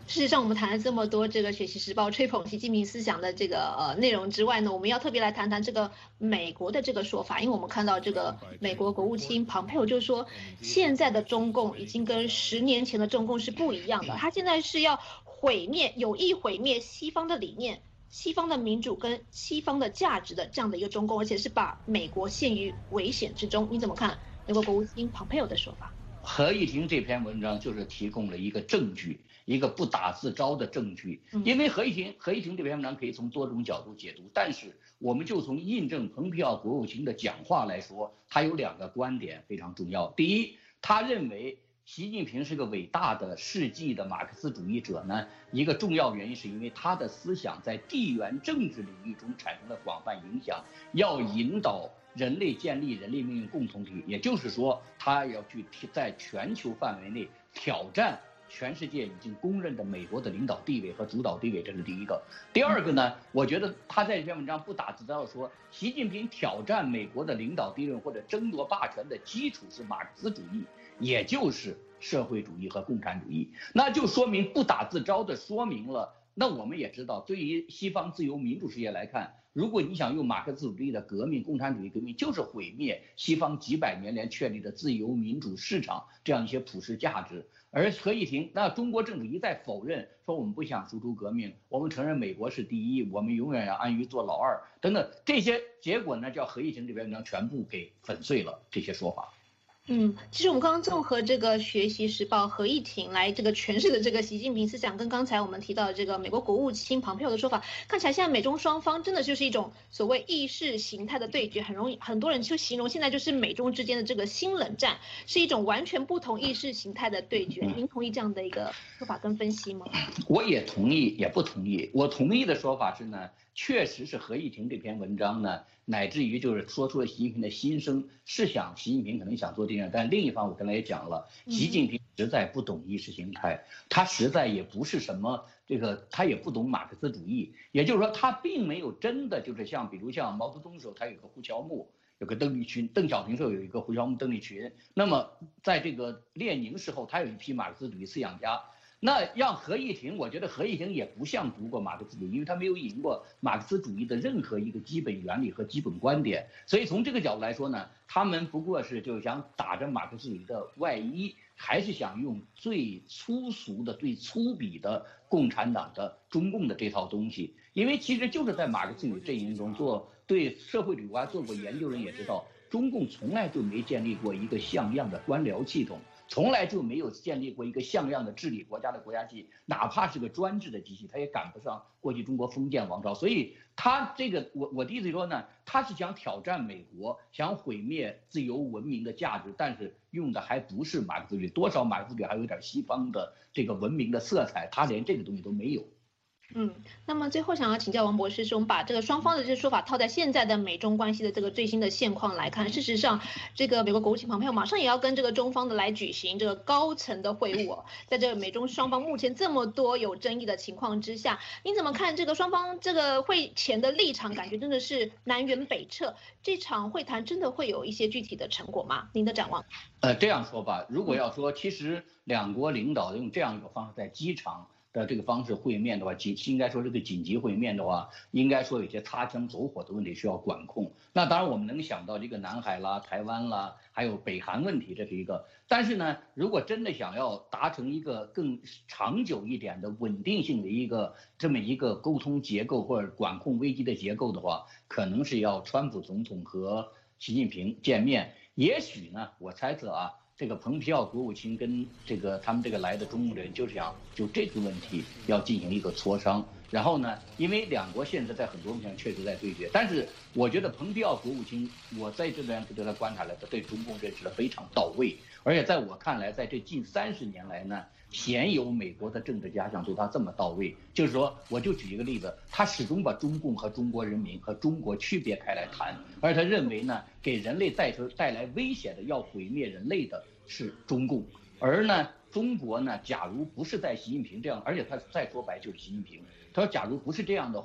事实上，我们谈了这么多这个《学习时报》吹捧习近平思想的这个内容之外呢，我们要特别来谈谈这个美国的这个说法，因为我们看到这个美国国务卿庞佩奥就说，现在的中共已经跟10年前的中共是不一样的，他现在是要有意毁灭西方的理念、西方的民主跟西方的价值的这样的一个中共，而且是把美国陷于危险之中。你怎么看美国国务卿庞佩奥的说法？ 何一婷这篇文章就是提供了一个证据，一个不打自招的证据。因为何一婷这篇文章可以从多种角度解读，但是我们就从印证蓬佩奥国务卿的讲话来说，他有2个观点非常重要。第一，他认为习近平是个伟大的世纪的马克思主义者呢，一个重要原因是因为他的思想在地缘政治领域中产生了广泛影响，要引导人类建立人类命运共同体，也就是说，他要去在全球范围内挑战全世界已经公认的美国的领导地位和主导地位，这是第一个。第二个呢，我觉得他在这篇文章不打自招说，习近平挑战美国的领导地位或者争夺霸权的基础是马克思主义，也就是社会主义和共产主义，那就说明不打自招的说明了。那我们也知道，对于西方自由民主世界来看，如果你想用马克思主义的革命、共产主义革命，就是毁灭西方几百年来确立的自由民主市场这样一些普世价值。而何一婷，那中国政府一再否认，说我们不想输出革命，我们承认美国是第一，我们永远要安于做老二等等，这些结果呢，叫何一婷这篇文章全部给粉碎了这些说法。 其实我们刚刚综合这个《学习时报》何一婷来这个诠释的这个习近平思想，跟刚才我们提到的这个美国国务卿庞佩奥的说法，看起来现在美中双方真的就是一种所谓意识形态的对决，很多人就形容现在就是美中之间的这个新冷战，是一种完全不同意识形态的对决。您同意这样的一个说法跟分析吗？ 我也同意，也不同意。我同意的说法是呢，确实是何一婷这篇文章呢，乃至于就是说出了习近平的心声，是想习近平可能想做这样，但另一方我刚才也讲了，习近平实在不懂意识形态，他实在也不是什么他也不懂马克思主义，也就是说他并没有真的就是比如像毛泽东时候他有个胡乔木，有个邓丽群，邓小平时候有一个胡乔木、邓丽群，那么在这个列宁时候他有一批马克思主义思想家。那让何一婷，我觉得何一婷也不像读过马克思主义，因为他没有引过马克思主义的任何一个基本原理和基本观点，所以从这个角度来说呢，他们不过是就想打着马克思主义的外衣，还是想用最粗俗的、最粗鄙的共产党的中共的这套东西。因为其实就是在马克思主义阵营中对社会主义国家做过研究人也知道，中共从来就没建立过一个像样的官僚系统，从来就没有建立过一个像样的治理国家的国家机器，哪怕是个专制的机器，他也赶不上过去中国封建王朝。所以他这个我的意思说呢，他是想挑战美国，想毁灭自由文明的价值，但是用的还不是马克思主义，多少马克思主义还有点西方的这个文明的色彩，他连这个东西都没有。 那么最后想要请教王博士，是我们把这个双方的这个说法套在现在的美中关系的这个最新的现况来看，事实上，这个美国国务卿庞佩奥马上也要跟这个中方的来举行这个高层的会晤在这个美中双方目前这么多有争议的情况之下，您怎么看这个双方这个会前的立场？感觉真的是南辕北辙，这场会谈真的会有一些具体的成果吗？您的展望？ 这样说吧，如果要说，其实两国领导用这样一个方式在机场的这个方式会面的话，应该说这个紧急会面的话，应该说有些擦枪走火的问题需要管控。那当然我们能想到这个南海啦、台湾啦，还有北韩问题，这是一个。但是呢，如果真的想要达成一个更长久一点的稳定性的这么一个沟通结构或者管控危机的结构的话，可能是要川普总统和习近平见面。也许呢，我猜测啊，这个蓬佩奥国务卿跟他们这个来的中国人就是想就这个问题要进行一个磋商。然后呢，因为两国现在在很多问题上确实在对决，但是我觉得蓬佩奥国务卿，我在这边对他观察来，他对中共认识的非常到位，而且在我看来，在这近30年来呢，鲜有美国的政治家像对他这么到位。就是说，我就举一个例子，他始终把中共和中国人民和中国区别开来谈，而他认为呢，给人类带来威胁的、要毁灭人类的是中共，而呢，中国呢，假如不是在习近平这样，而且他再说白就是习近平。他说，假如不是这样的话，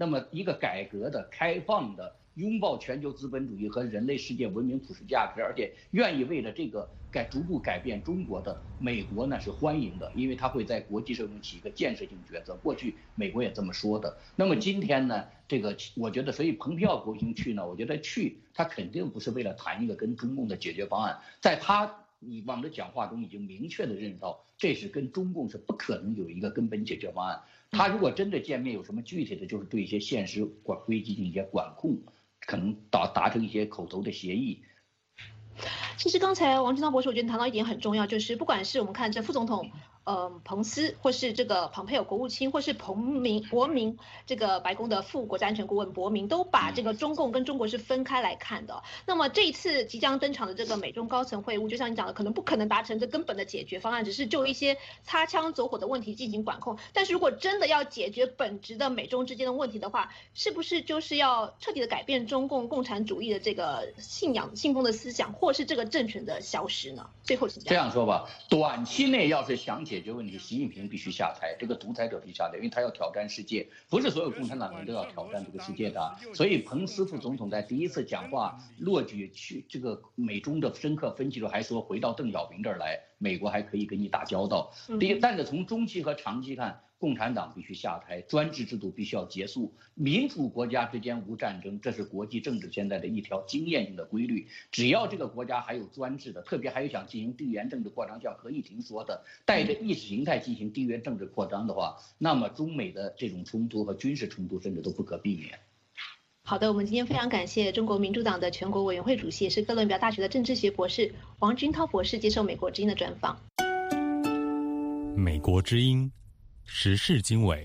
那么一个改革的、开放的、拥抱全球资本主义和人类世界文明普世价值，而且愿意为了这个逐步改变中国的美国呢是欢迎的，因为它会在国际社会中起一个建设性角色。过去美国也这么说的。那么今天呢，这个我觉得，所以蓬佩奥国情去呢，我觉得他肯定不是为了谈一个跟中共的解决方案，在他以往的讲话中已经明确的认识到，这是跟中共是不可能有一个根本解决方案。他如果真的见面有什么具体的，就是对一些现实危机进行一些管控，可能达成一些口头的协议。 其实刚才王军涛博士，我觉得谈到一点很重要，就是不管是我们看这副总统彭斯，或是这个蓬佩奥国务卿，或是伯明这个白宫的副国家安全顾问伯明，都把这个中共跟中国是分开来看的。那么这一次即将登场的这个美中高层会晤，就像你讲的，可能不可能达成这根本的解决方案，只是就一些擦枪走火的问题进行管控。但是如果真的要解决本质的美中之间的问题的话，是不是就是要彻底的改变中共共产主义的这个信奉的思想，或是这个政权的消失呢？最后是这样说吧，短期内要是想解决问题，习近平必须下台，这个独裁者必须下台，因为他要挑战世界，不是所有共产党人都要挑战这个世界的。所以彭斯副总统在第一次讲话落举去这个美中的深刻分歧时候，还说回到邓小平这儿来，美国还可以跟你打交道。但是从中期和长期看，共产党必须下台，专制制度必须要结束，民主国家之间无战争，这是国际政治现在的一条经验性的规律。只要这个国家还有专制的，特别还有想进行地缘政治扩张，像何议婷说的，带着意识形态进行地缘政治扩张的话，那么中美的这种冲突和军事冲突甚至都不可避免。 好的，我们今天非常感谢中国民主党的全国委员会主席，也是哥伦比亚大学的政治学博士王军涛博士接受美国之音的专访。 美国之音时事经纬。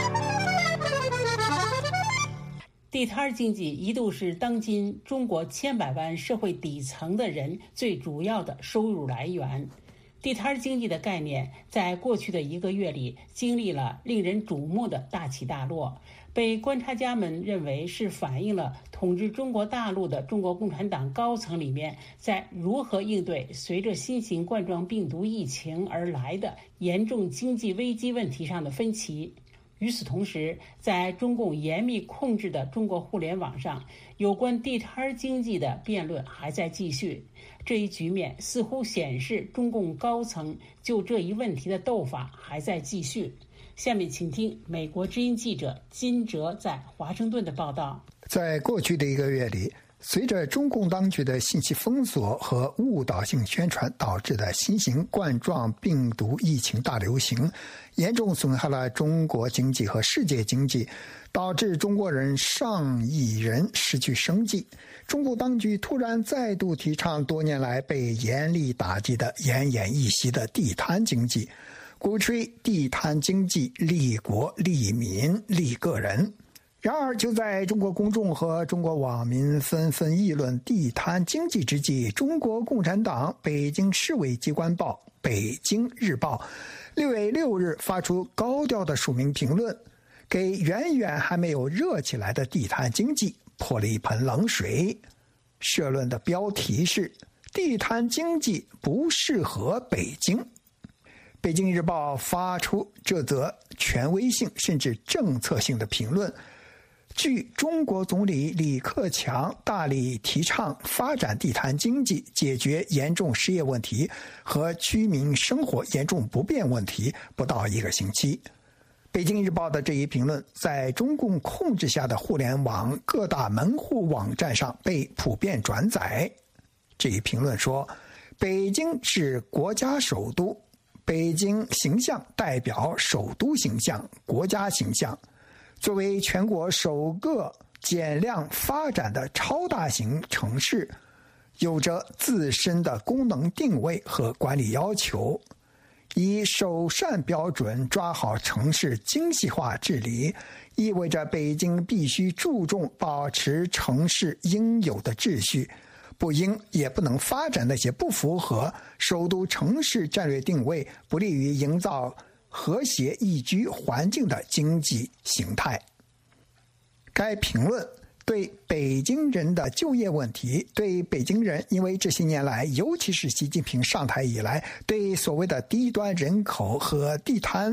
地摊经济一度是当今中国千百万社会底层的人最主要的收入来源。地摊经济的概念在过去的1个月里经历了令人瞩目的大起大落，被观察家们认为是反映了统治中国大陆的中国共产党高层里面在如何应对随着新型冠状病毒疫情而来的严重经济危机问题上的分歧。与此同时，在中共严密控制的中国互联网上，有关地摊经济的辩论还在继续。这一局面似乎显示中共高层就这一问题的斗法还在继续。下面请听美国之音记者金哲在华盛顿的报道。 在过去的1个月里，随着中共当局的信息封锁和误导性宣传导致的新型冠状病毒疫情大流行，严重损害了中国经济和世界经济，导致中国人上亿人失去生计。中共当局突然再度提倡多年来被严厉打击的奄奄一息的地摊经济，鼓吹地摊经济利国利民利个人。然而，就在中国公众和中国网民纷纷议论地摊经济之际，中国共产党北京市委机关报《北京日报》6月6日发出高调的署名评论，给远远还没有热起来的地摊经济泼了一盆冷水。社论的标题是“地摊经济不适合北京”。北京日报发出这则权威性甚至政策性的评论。据中国总理李克强大力提倡发展地摊经济，解决严重失业问题和居民生活严重不便问题不到1个星期，北京日报的这一评论在中共控制下的互联网各大门户网站上被普遍转载。这一评论说，北京是国家首都，北京形象代表首都形象、国家形象。作为全国首个减量发展的超大型城市，有着自身的功能定位和管理要求。以首善标准抓好城市精细化治理，意味着北京必须注重保持城市应有的秩序，不应也不能发展那些不符合首都城市战略定位、不利于营造和谐宜居环境的经济形态。该评论对北京人的就业问题，对北京人因为这些年来，尤其是习近平上台以来，对所谓的低端人口和地摊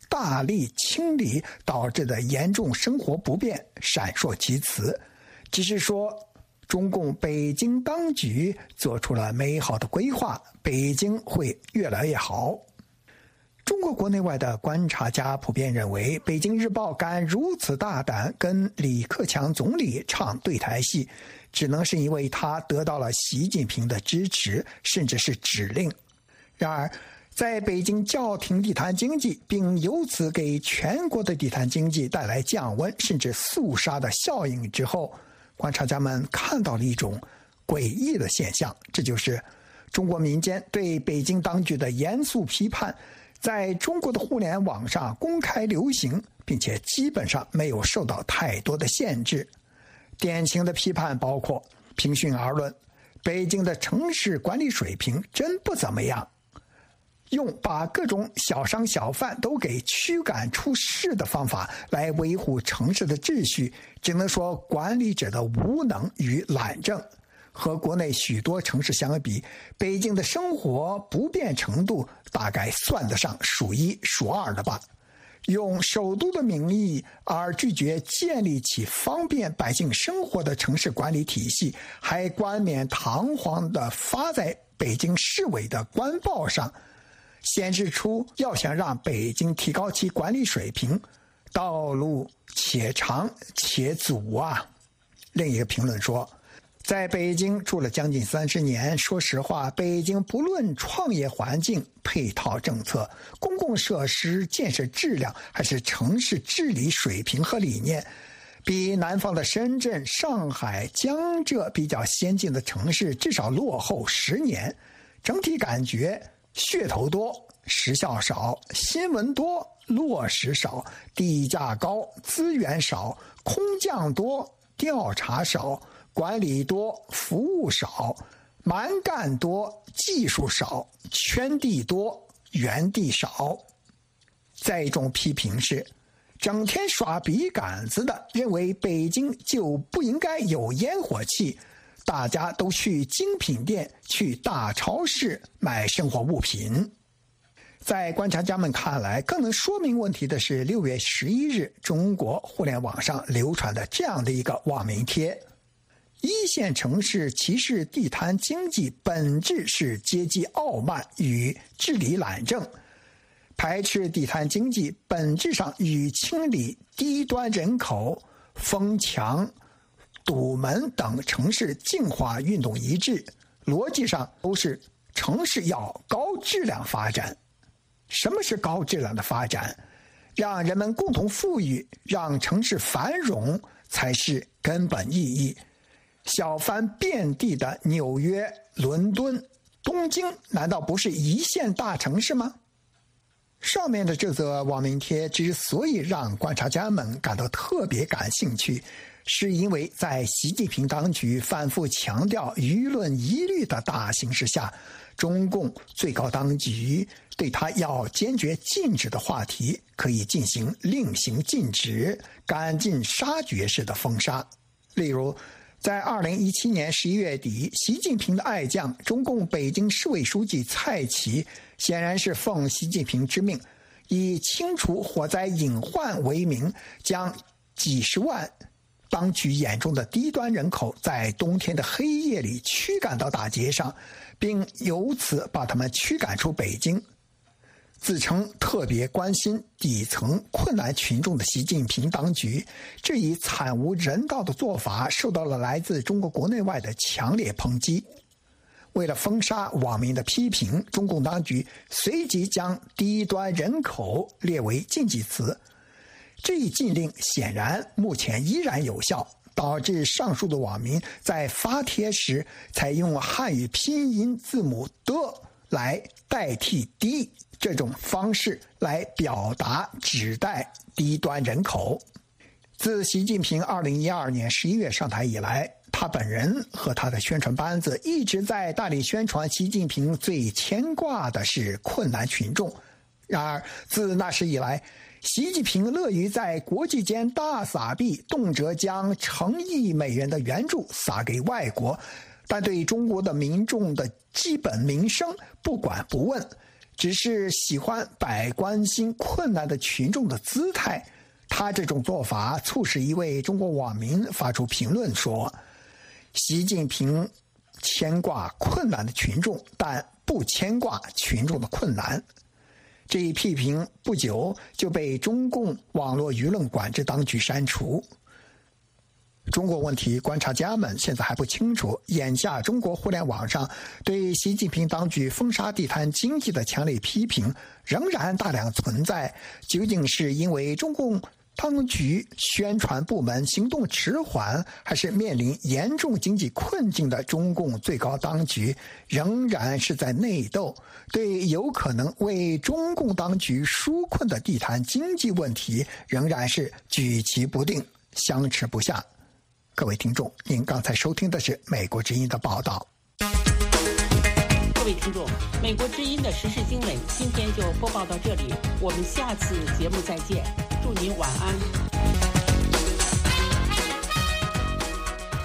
大力清理导致的严重生活不便闪烁其词，只是说中共北京当局做出了美好的规划，北京会越来越好。中国国内外的观察家普遍认为，北京日报敢如此大胆跟李克强总理唱对台戏，只能是因为他得到了习近平的支持，甚至是指令。然而在北京叫停地摊经济，并由此给全国的地摊经济带来降温甚至肃杀的效应之后，观察家们看到了一种诡异的现象，这就是中国民间对北京当局的严肃批判在中国的互联网上公开流行，并且基本上没有受到太多的限制。典型的批判包括：平心而论，北京的城市管理水平真不怎么样，用把各种小商小贩都给驱赶出市的方法来维护城市的秩序，只能说管理者的无能与懒政。和国内许多城市相比，北京的生活不便程度大概算得上数一数二的吧。用首都的名义而拒绝建立起方便百姓生活的城市管理体系，还冠冕堂皇地发在北京市委的官报上，显示出要想让北京提高其管理水平，道路且长且阻啊。另一个评论说，在北京住了将近30年，说实话，北京不论创业环境、配套政策、公共设施建设质量，还是城市治理水平和理念，比南方的深圳、上海、江浙比较先进的城市至少落后10年。整体感觉噱头多，实效少，新闻多，落实少，地价高，资源少，空降多，调查少，管理多，服务少，蛮干多，技术少，圈地多，园地少。再一种批评是，整天耍笔杆子的认为北京就不应该有烟火气，大家都去精品店、去大超市买生活物品。在观察家们看来，更能说明问题的是6月11日中国互联网上流传的这样的一个网民贴：一线城市歧视地摊经济本质是阶级傲慢与治理懒政，排斥地摊经济本质上与清理低端人口、封墙、堵门等城市净化运动一致，逻辑上都是城市要高质量发展。什么是高质量的发展？让人们共同富裕，让城市繁荣才是根本意义。小贩遍地的纽约、伦敦、东京，难道不是一线大城市吗？上面的这则网民贴之所以让观察家们感到特别感兴趣，是因为在习近平当局反复强调舆论疑虑的大形势下，中共最高当局对他要坚决禁止的话题可以进行令行禁止、赶尽杀绝式的封杀。例如在2017年11月底，习近平的爱将中共北京市委书记蔡奇显然是奉习近平之命，以清除火灾隐患为名，将几十万当局眼中的低端人口在冬天的黑夜里驱赶到大街上，并由此把他们驱赶出北京。自称特别关心底层困难群众的习近平当局，这一惨无人道的做法受到了来自中国国内外的强烈抨击。为了封杀网民的批评，中共当局随即将低端人口列为禁忌词。这一禁令显然目前依然有效，导致上述的网民在发帖时采用汉语拼音字母的来代替低这种方式来表达指代低端人口。自习近平2012年11月上台以来，他本人和他的宣传班子一直在大力宣传习近平最牵挂的是困难群众。然而自那时以来，习近平乐于在国际间大撒币，动辄将成亿美元的援助撒给外国，但对中国的民众的基本民生不管不问， 只是喜欢摆关心困难的群众的姿态。他这种做法促使一位中国网民发出评论说，习近平牵挂困难的群众，但不牵挂群众的困难。这一批评不久就被中共网络舆论管制当局删除。中国问题观察家们现在还不清楚，眼下中国互联网上对习近平当局封杀地摊经济的强烈批评仍然大量存在，究竟是因为中共当局宣传部门行动迟缓，还是面临严重经济困境的中共最高当局仍然是在内斗，对有可能为中共当局纾困的地摊经济问题仍然是举棋不定，相持不下。各位听众，您刚才收听的是美国之音的报道。 各位听众，美国之音的时事经纬今天就播报到这里，我们下次节目再见，祝您晚安。